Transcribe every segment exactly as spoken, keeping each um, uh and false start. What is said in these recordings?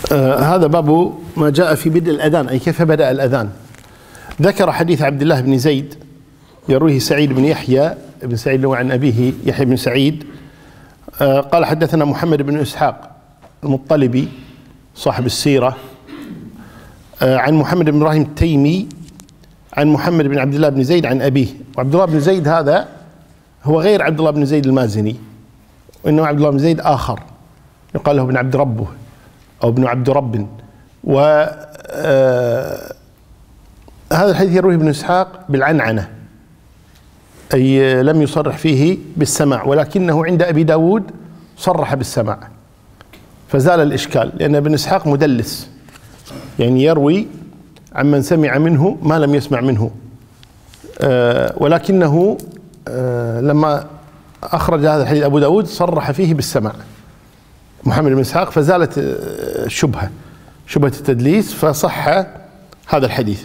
آه هذا باب ما جاء في بدء الأذان، أي كيف بدأ الأذان. ذكر حديث عبد الله بن زيد يرويه سعيد بن يحيى بن سعيد عن أبيه يحيى بن سعيد آه قال حدثنا محمد بن إسحاق المطلبي صاحب السيرة آه عن محمد بن إبراهيم التيمي عن محمد بن عبد الله بن زيد عن أبيه. وعبد الله بن زيد هذا هو غير عبد الله بن زيد المازني، وإنما عبد الله بن زيد آخر يقال له ابن عبد ربه أو ابن عبد رب. و آه هذا الحديث يرويه ابن إسحاق بالعنعنة، أي لم يصرح فيه بالسماع، ولكنه عند أبي داود صرح بالسماع فزال الإشكال، لأن ابن إسحاق مدلس، يعني يروي عمن سمع منه ما لم يسمع منه. آه ولكنه آه لما أخرج هذا الحديث أبو داود صرح فيه بالسماع محمد بن إسحاق، فزالت الشبهة شبهة التدليس فصح هذا الحديث.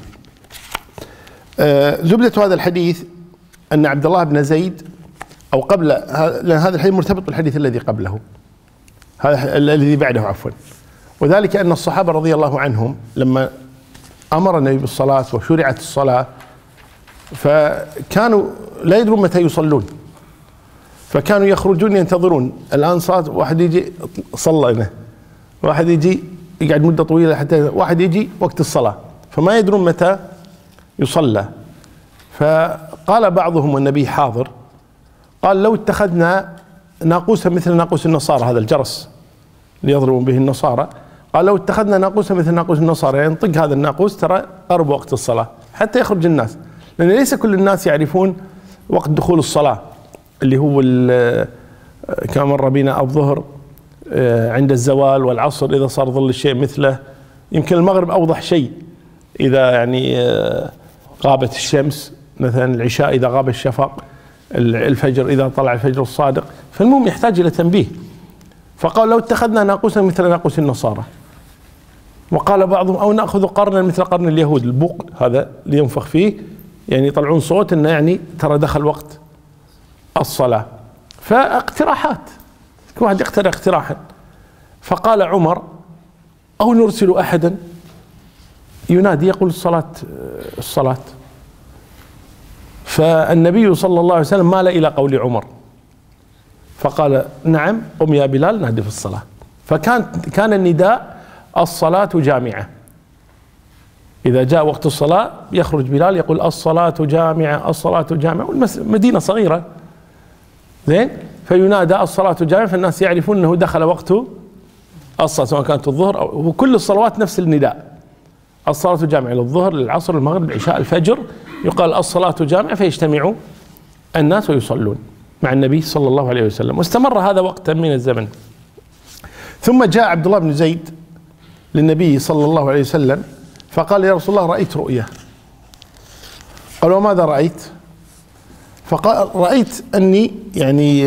آه زبدة هذا الحديث أن عبد الله بن زيد أو قبل، لأن هذا الحديث مرتبط بالحديث الذي قبله، هذا الذي بعده عفوا، وذلك أن الصحابة رضي الله عنهم لما أمر النبي بالصلاة وشرعت الصلاة فكانوا لا يدرون متى يصلون، فكانوا يخرجون ينتظرون. الآن صار واحد يجي صلى هنا، واحد يجي يقعد مدة طويلة، حتى واحد يجي وقت الصلاة، فما يدرون متى يصلى. فقال بعضهم والنبي حاضر، قال لو اتخذنا ناقوسا مثل ناقوس النصارى، هذا الجرس اللي يضربون به النصارى، قال لو اتخذنا ناقوسا مثل ناقوس النصارى، يعني ينطق هذا الناقوس ترى قرب وقت الصلاة حتى يخرج الناس، لأن ليس كل الناس يعرفون وقت دخول الصلاة اللي هو كما مر بنا الظهر عند الزوال، والعصر إذا صار ظل الشيء مثله، يمكن المغرب أوضح شيء إذا يعني غابت الشمس، مثلا العشاء إذا غاب الشفق، الفجر إذا طلع الفجر الصادق، فالمهم يحتاج إلى تنبيه. فقال لو اتخذنا ناقوسا مثل ناقوس النصارى، وقال بعضهم أو نأخذ قرنا مثل قرن اليهود، البوق هذا اللي ينفخ فيه يعني يطلعون صوت إنه يعني ترى دخل وقت الصلاة. فاقتراحات، كل واحد يقترح اقتراحا. فقال عمر أو نرسل أحدا ينادي يقول الصلاة الصلاة. فالنبي صلى الله عليه وسلم مال إلى قول عمر فقال نعم قم يا بلال نادي في الصلاة. فكان كان النداء الصلاة جامعة، إذا جاء وقت الصلاة يخرج بلال يقول الصلاة جامعة الصلاة جامعة، والمدينة صغيرة زين، فينادى الصلاة جامعة، فالناس يعرفون أنه دخل وقت الصلاة سواء كانت الظهر أو، وكل الصلوات نفس النداء، الصلاة جامعة للظهر للعصر للمغرب للعشاء الفجر، يقال الصلاة جامعة، فيجتمع الناس ويصلون مع النبي صلى الله عليه وسلم. واستمر هذا وقتا من الزمن. ثم جاء عبد الله بن زيد للنبي صلى الله عليه وسلم فقال يا رسول الله رأيت رؤيا. قال وماذا رأيت؟ فقال رأيت أني يعني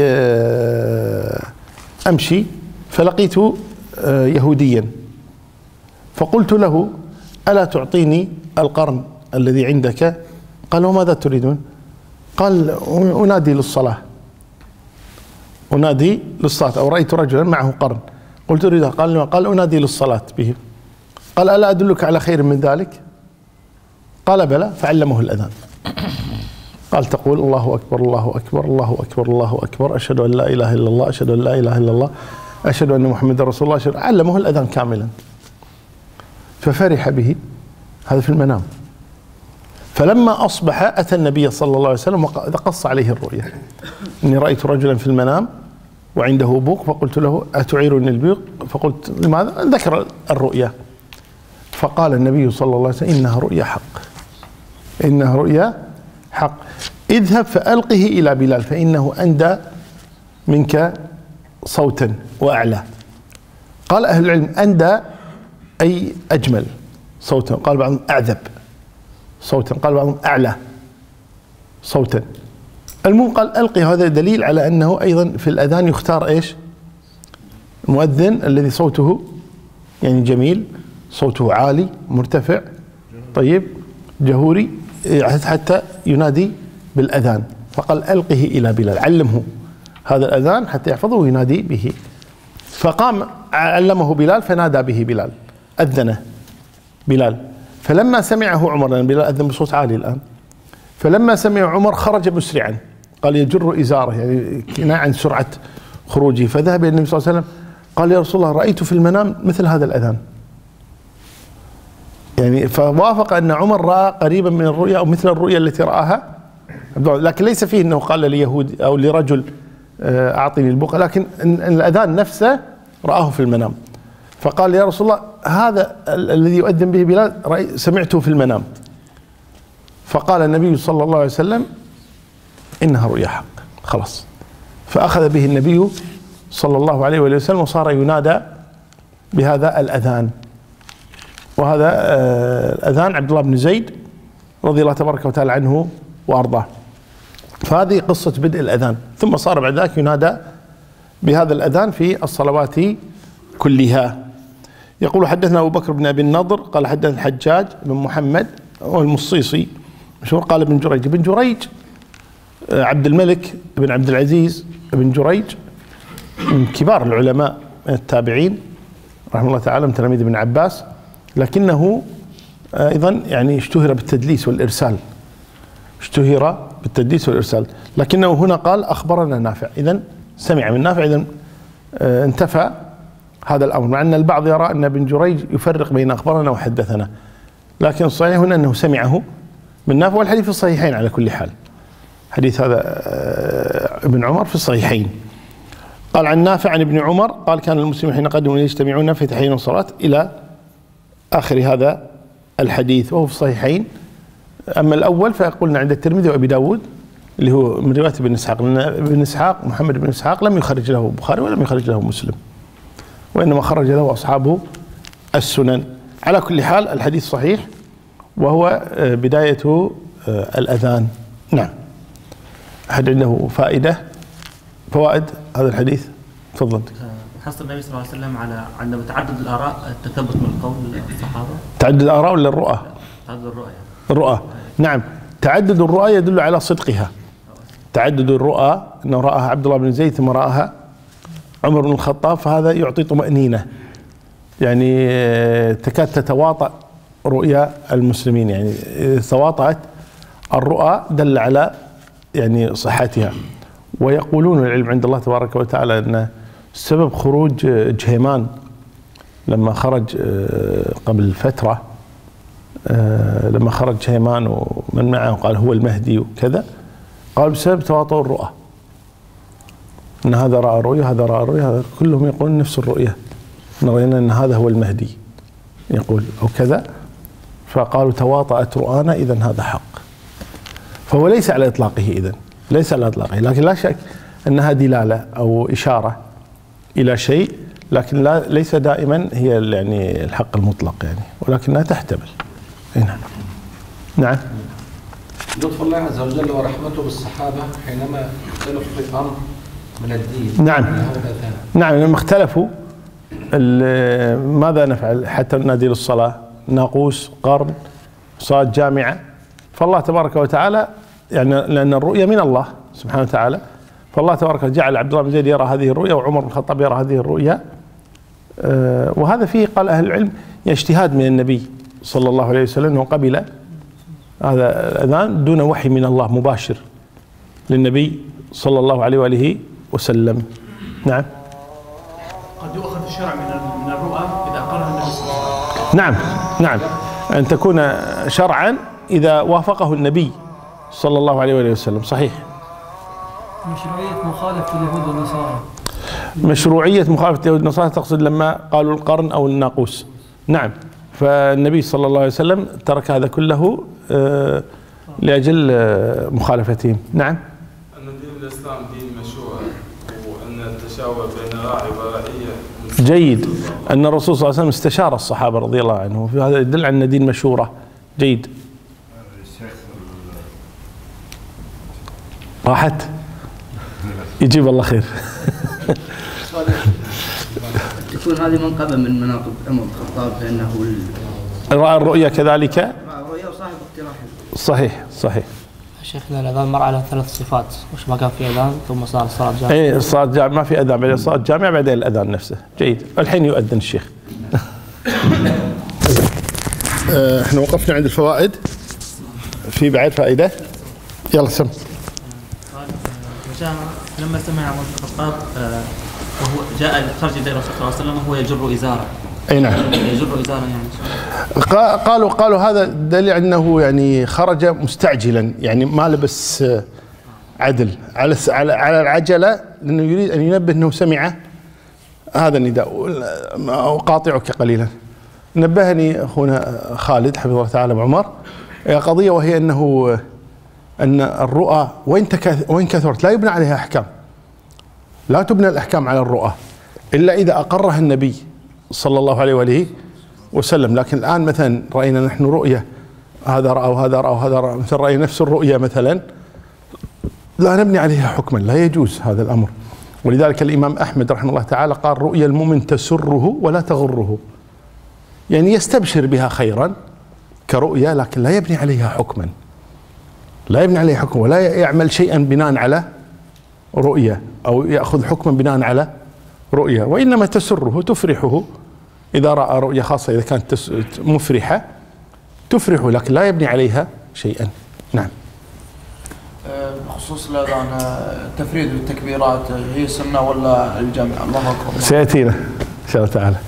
أمشي فلقيت يهوديا فقلت له ألا تعطيني القرن الذي عندك؟ قال وماذا تريدون؟ قال أنادي للصلاة، أنادي للصلاة، أو رأيت رجلا معه قرن قلت أريده، قال قال أنادي للصلاة به. قال ألا أدلك على خير من ذلك؟ قال بلى، فعلمه الأذان. قال تقول الله أكبر الله أكبر الله أكبر الله أكبر أشهد أن لا إله إلا الله أشهد أن لا إله إلا الله أشهد أن محمد رسول الله أشهد. علمه الأذان كاملا ففرح به، هذا في المنام. فلما أصبح أتى النبي صلى الله عليه وسلم وقص عليه الرؤيا، إني رأيت رجلا في المنام وعنده بوق فقلت له أتعيرني البوق؟ فقلت لماذا؟ ذكر الرؤيا. فقال النبي صلى الله عليه وسلم إنها رؤيا حق، إنها رؤيا حق، اذهب فألقه إلى بلال فإنه أندى منك صوتا وأعلى. قال أهل العلم أندى أي أجمل صوتا، قال بعضهم أعذب صوتا، قال بعضهم أعلى صوتا. المهم قال ألقي. هذا دليل على أنه أيضا في الأذان يختار إيش؟ المؤذن الذي صوته يعني جميل، صوته عالي مرتفع طيب جهوري حتى ينادي بالأذان. فقال ألقه إلى بلال، علمه هذا الأذان حتى يحفظه وينادي به. فقام علمه بلال فنادى به بلال. أذن بلال، فلما سمعه عمر، لأن بلال أذن بصوت عالي الآن، فلما سمع عمر خرج مسرعا، قال يجر إزاره، يعني كناية عن سرعة خروجه، فذهب إلى النبي صلى الله عليه وسلم قال يا رسول الله رأيت في المنام مثل هذا الأذان، يعني فوافق أن عمر رأى قريبا من الرؤيا أو مثل الرؤيا التي رآها، لكن ليس فيه أنه قال ليهود أو لرجل أعطني البقعة، لكن الأذان نفسه رآه في المنام، فقال يا رسول الله هذا الذي يؤذن به بلال سمعته في المنام، فقال النبي صلى الله عليه وسلم إنها رؤيا حق، خلاص، فأخذ به النبي صلى الله عليه وسلم وصار ينادى بهذا الأذان. وهذا الأذان عبد الله بن زيد رضي الله تبارك وتعالى عنه وأرضاه. فهذه قصة بدء الأذان، ثم صار بعد ذلك ينادى بهذا الأذان في الصلوات كلها. يقول حدثنا أبو بكر بن أبي النضر قال حدثنا الحجاج بن محمد والمصيصي مشهور قال ابن جريج. ابن جريج عبد الملك بن عبد العزيز بن جريج من كبار العلماء من التابعين رحمه الله تعالى، من تلاميذ ابن عباس، لكنه أيضا يعني اشتهر بالتدليس والإرسال، اشتهر بالتدليس والإرسال، لكنه هنا قال أخبرنا نافع، إذن سمع من نافع، إذن انتفى هذا الأمر، مع أن البعض يرى أن ابن جريج يفرق بين أخبرنا وحدثنا، لكن الصحيح هنا أنه سمعه من نافع، والحديث في الصحيحين على كل حال، حديث هذا ابن عمر في الصحيحين. قال عن نافع عن ابن عمر قال كان المسلمون حين قدموا يجتمعون في تحين الصلاة إلى آخر هذا الحديث، وهو في الصحيحين. أما الأول فيقولنا عند الترمذي وأبي داود اللي هو من رواية ابن إسحاق، لأن ابن إسحاق محمد بن إسحاق لم يخرج له البخاري ولم يخرج له مسلم، وإنما خرج له أصحاب السنن. على كل حال الحديث صحيح، وهو بداية الأذان. نعم. أحد عنده فائدة فوائد هذا الحديث؟ تفضل. حصل النبي صلى الله عليه وسلم على عندما تعدد الآراء التثبت من قول الصحابة. تعدد الآراء ولا الرؤى؟ تعدد الرؤى. الرؤى. نعم. تعدد الرؤى يدل على صدقها. تعدد الرؤى أنه رآها عبد الله بن زيد ثم رآها عمر بن الخطاب، فهذا يعطي طمأنينة، يعني تكاد تتواطأ رؤيا المسلمين، يعني تواطأت الرؤى دل على يعني صحتها. ويقولون العلم عند الله تبارك وتعالى أن سبب خروج جهيمان لما خرج قبل فترة، لما خرج جهيمان ومن معه قال هو المهدي وكذا، قال بسبب تواطؤ الرؤى، أن هذا رأى رؤيا هذا رأى رؤيا، هذا كلهم يقولون نفس الرؤية، رأينا أن هذا هو المهدي يقول أو كذا، فقالوا تواطأت رؤانا إذن هذا حق. فهو ليس على إطلاقه، إذن ليس على إطلاقه، لكن لا شك أنها دلالة أو إشارة إلى شيء، لكن لا ليس دائما هي يعني الحق المطلق يعني، ولكنها تحتمل. نعم. نعم. لطف الله عز وجل ورحمته بالصحابة حينما اختلفوا في أمر من الدين. نعم. نعم لما اختلفوا ماذا نفعل حتى ننادي للصلاة، ناقوس، قرن، صلاة جامعة، فالله تبارك وتعالى يعني لأن الرؤيا من الله سبحانه وتعالى، فالله تبارك وتعالى جعل عبد الله بن زيد يرى هذه الرؤيا وعمر بن الخطاب يرى هذه الرؤيا، وهذا فيه قال أهل العلم اجتهاد من النبي صلى الله عليه وسلم، أنه قبل هذا الأذان دون وحي من الله مباشر للنبي صلى الله عليه وآله وسلم. نعم. قد يؤخذ الشرع من الرؤى إذا أقرها النبي صلى الله عليه وسلم. نعم نعم، أن تكون شرعا إذا وافقه النبي صلى الله عليه وآله وسلم. صحيح. مشروعية مخالفة اليهود والنصارى. مشروعية مخالفة اليهود والنصارى تقصد لما قالوا القرن أو الناقوس. نعم. فالنبي صلى الله عليه وسلم ترك هذا كله لأجل مخالفتهم. نعم. أن دين الإسلام دين مشروع، وأن التشاور بين راعي ورعية جيد. أن الرسول صلى الله عليه وسلم استشار الصحابة رضي الله عنهم، هذا يدل على أن دين مشورة. جيد. راحت يجيب الله خير. تكون هذه منقبة من مناقب عمر بن الخطاب لأنه رأى الرؤيا كذلك. رأى الرؤيا وصاحب اقتراح. صحيح صحيح. شيخنا الأذان مر على ثلاث صفات، وش ما كان في أذان ثم صار الصلاة جامعة. إيه الصلاة جامعة، ما في أذان بعدين الصلاة جامعة بعدين الأذان نفسه. جيد. الحين يؤذن الشيخ. آه، احنا وقفنا عند الفوائد. في بعد فائدة؟ يلا سم. قال وجاء لما سمع عمر بن الخطاب آه، وهو جاء خرج الى الرسول صلى الله عليه وسلم وهو يجر ازاره. اي نعم. يجر ازاره يعني. قا- قالوا قالوا هذا دليل انه يعني خرج مستعجلا، يعني ما لبس آه، عدل على الس- على على العجله، لانه يريد ان ينبه انه سمع هذا النداء. اقاطعك قليلا. نبهني اخونا خالد حفظه الله تعالى عمر قضيه، وهي انه ان الرؤى وان تكث- وان كثرت لا يبنى عليها احكام. لا تبنى الاحكام على الرؤى الا اذا اقرها النبي صلى الله عليه واله وسلم. لكن الان مثلا راينا نحن رؤيه، هذا راى وهذا راى وهذا راى، مثل راينا نفس الرؤيه مثلا، لا نبني عليها حكما، لا يجوز هذا الامر. ولذلك الامام احمد رحمه الله تعالى قال: رؤيا المؤمن تسره ولا تغره، يعني يستبشر بها خيرا كرؤيا، لكن لا يبني عليها حكما، لا يبني عليها حكما، ولا يعمل شيئا بناء على رؤيا او ياخذ حكما بناء على رؤيا، وانما تسره تفرحه اذا راى رؤيا، خاصه اذا كانت تس- مفرحه تفرحه، لكن لا يبني عليها شيئا. نعم. بخصوص الأذان، التفريد بالتكبيرات هي سنة ولا الجمع؟ الله أكبر. سياتينا ان شاء الله تعالى.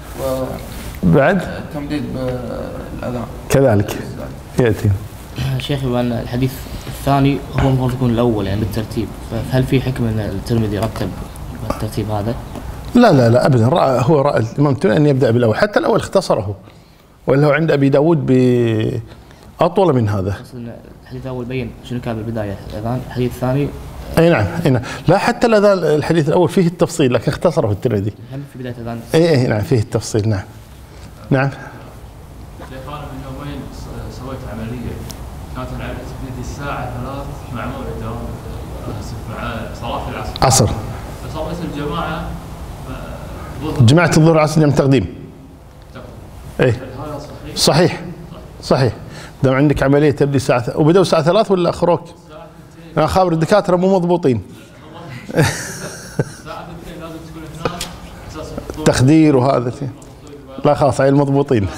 بعد والتمديد بالأذان كذلك ياتينا. شيخ، بأن الحديث الثاني هو المفروض يكون الأول يعني بالترتيب، فهل في حكمة أن الترمذي رتب الترتيب هذا؟ لا لا لا ابدا، رأى هو راى الامام الترمذي ان يبدا بالاول، حتى الاول اختصره، ولا هو عند ابي داود باطول من هذا. أصل الحديث الأول بين شنو كان بالبداية الأذان، الحديث الثاني اي نعم اي نعم، لا حتى الاذان الحديث الاول فيه التفصيل لكن اختصره الترمذي. هم في بداية الأذان. اي اي نعم فيه التفصيل. نعم نعم. شيخ انا من يومين س- سويت عمليه، كانت العمليه تبتدي الساعه ثلاث مع موعد دوام، اسف مع صلاه العصر، عصر فصار مثل جماعه ظهر. جماعة الظهر والعصر جمع تقديم. اي هذا صحيح؟ صحيح صحيح. دام عندك عملية تبدي الساعة ث- وبدأوا الساعة ثلاث ولا أخروك؟ أنا خابر الدكاترة مو مضبوطين. الساعه اثنين لازم تكون هناك اساس الظهر. تخدير وهذا شيء. لا خلاص هاي المضبوطين.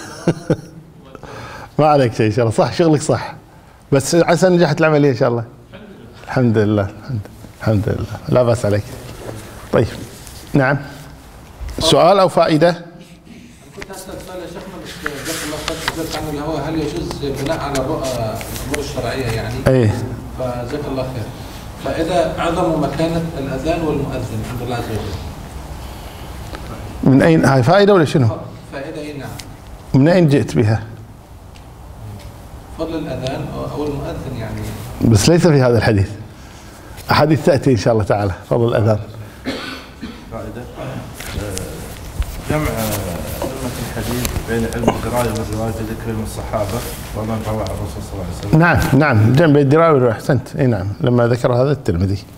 ما عليك شيء ان شاء الله، صح شغلك صح، بس عسى نجحت العملية ان شاء الله. الحمد لله الحمد, الحمد لله، لا بأس عليك. طيب نعم، سؤال او فائدة؟ كنت اسال سؤال يا شيخنا، بس جزاك الله خير سالت عنه، اللي هو هل يجوز بناء على الرؤى الامور الشرعيه يعني؟ ايه. فجزاك الله خير. فاذا عظموا مكانه الاذان والمؤذن عند الله عز وجل. من اين هاي فائدة ولا شنو؟ فائده اي نعم. من اين جئت بها؟ فضل الاذان أو- او المؤذن يعني. بس ليس في هذا الحديث. احاديث تاتي ان شاء الله تعالى فضل الاذان. فائدة جمع علمة الحديث بين علم الدراية والرواية ذكر من الصحابة ومن روى عن الرسول صلى الله عليه وسلم. نعم نعم، جنب الدراوي احسنت. اي نعم، لما ذكر هذا الترمذي.